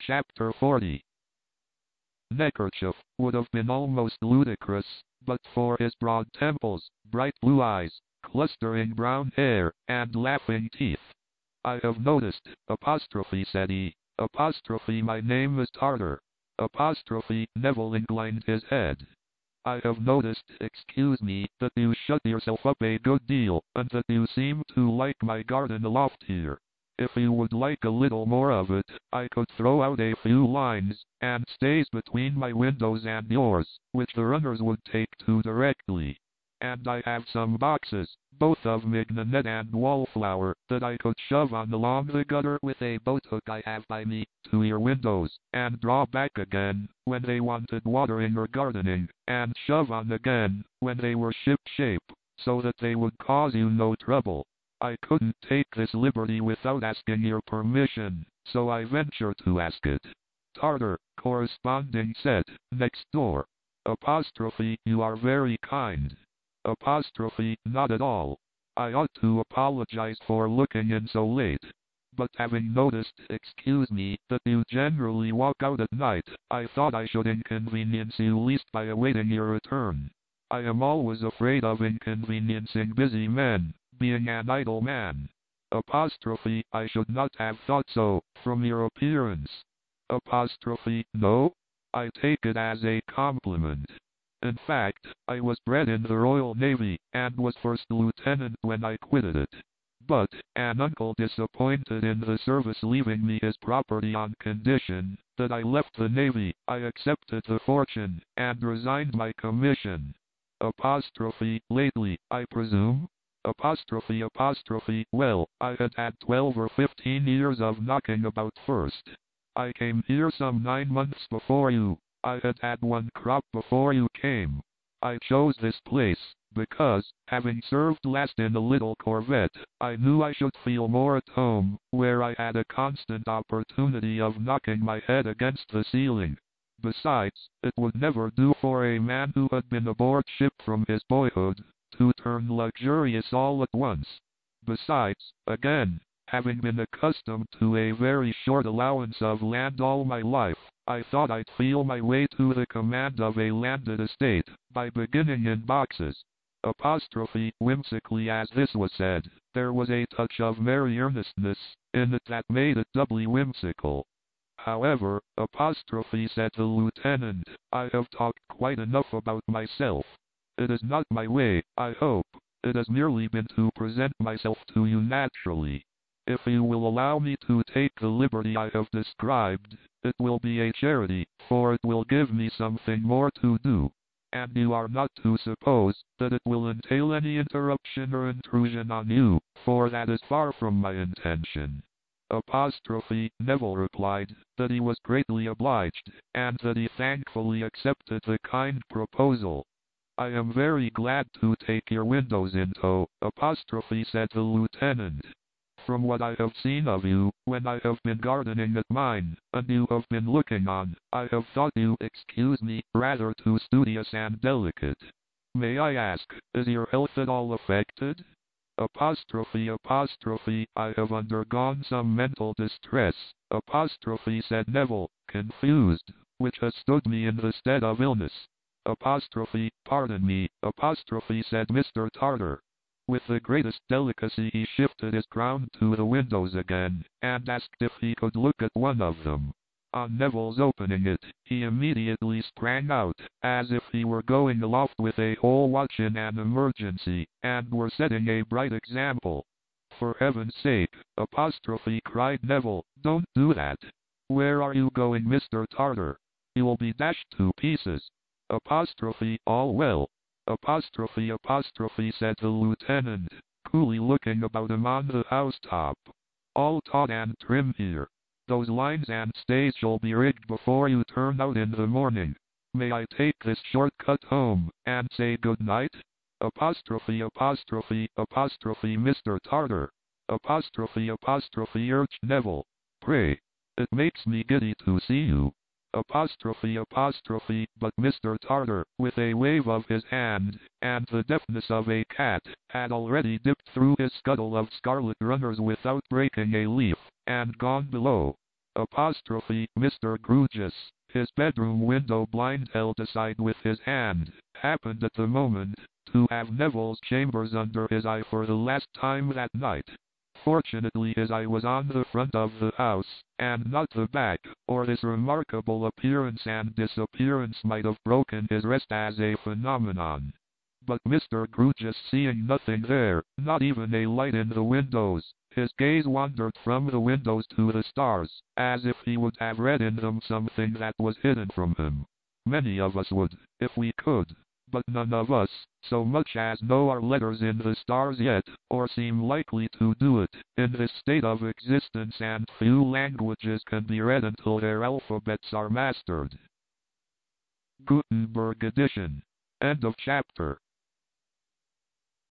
Chapter 40. Neckerchief would have been almost ludicrous, but for his broad temples, bright blue eyes, clustering brown hair, and laughing teeth. I have noticed, said he, my name is Tartar. Neville inclined his head. I have noticed, excuse me, that you shut yourself up a good deal, and that you seem to like my garden aloft here. If you would like a little more of it, I could throw out a few lines, and stays between my windows and yours, which the runners would take to directly. And I have some boxes, both of mignonette and wallflower, that I could shove on along the gutter with a boat hook I have by me, to your windows, and draw back again, when they wanted watering or gardening, and shove on again, when they were ship-shape, so that they would cause you no trouble. I couldn't take this liberty without asking your permission, so I venture to ask it. Tartar, corresponding, said, next door. You are very kind. Not at all. I ought to apologize for looking in so late. But having noticed, excuse me, that you generally walk out at night, I thought I should inconvenience you least by awaiting your return. I am always afraid of inconveniencing busy men, being an idle man. I should not have thought so, from your appearance. No? I take it as a compliment. In fact, I was bred in the Royal Navy, and was first lieutenant when I quitted it. But, an uncle disappointed in the service leaving me his property on condition that I left the Navy, I accepted the fortune, and resigned my commission. Lately, I presume? Well, I had 12 or 15 years of knocking about first. I came here some 9 months before you. I had one crop before you came. I chose this place, because, having served last in a little corvette, I knew I should feel more at home, where I had a constant opportunity of knocking my head against the ceiling. Besides, it would never do for a man who had been aboard ship from his boyhood, to turn luxurious all at once. Besides, again, having been accustomed to a very short allowance of land all my life, I thought I'd feel my way to the command of a landed estate, by beginning in boxes. Whimsically as this was said, there was a touch of merry earnestness in it that made it doubly whimsical. However, said the lieutenant, I have talked quite enough about myself. It is not my way, I hope. It has merely been to present myself to you naturally. If you will allow me to take the liberty I have described, it will be a charity, for it will give me something more to do. And you are not to suppose that it will entail any interruption or intrusion on you, for that is far from my intention. Neville replied that he was greatly obliged, and that he thankfully accepted the kind proposal. I am very glad to take your windows in tow, said the lieutenant. From what I have seen of you, when I have been gardening at mine, and you have been looking on, I have thought you, excuse me, rather too studious and delicate. May I ask, is your health at all affected? I have undergone some mental distress, said Neville, confused, which has stood me in the stead of illness. Pardon me, said Mr. Tartar. With the greatest delicacy he shifted his crown to the windows again, and asked if he could look at one of them. On Neville's opening it, he immediately sprang out, as if he were going aloft with a whole watch in an emergency, and were setting a bright example. For heaven's sake, cried Neville, don't do that. Where are you going, Mr. Tartar? You'll be dashed to pieces. All well. Said the lieutenant, coolly looking about him on the housetop. All taut and trim here. Those lines and stays shall be rigged before you turn out in the morning. May I take this short cut home, and say good night? Mr. Tartar. Urged Neville. Pray. It makes me giddy to see you. But Mr. Tartar, with a wave of his hand, and the deftness of a cat, had already dipped through his scuttle of scarlet runners without breaking a leaf, and gone below. Mr. Grewgious, his bedroom window blind held aside with his hand, happened at the moment to have Neville's chambers under his eye for the last time that night. Fortunately his eye was on the front of the house, and not the back, or this remarkable appearance and disappearance might have broken his rest as a phenomenon. But Mr. Grewgious seeing nothing there, not even a light in the windows, his gaze wandered from the windows to the stars, as if he would have read in them something that was hidden from him. Many of us would, if we could, but none of us, so much as know our letters in the stars yet, or seem likely to do it, in this state of existence, and few languages can be read until their alphabets are mastered. Gutenberg edition. End of chapter.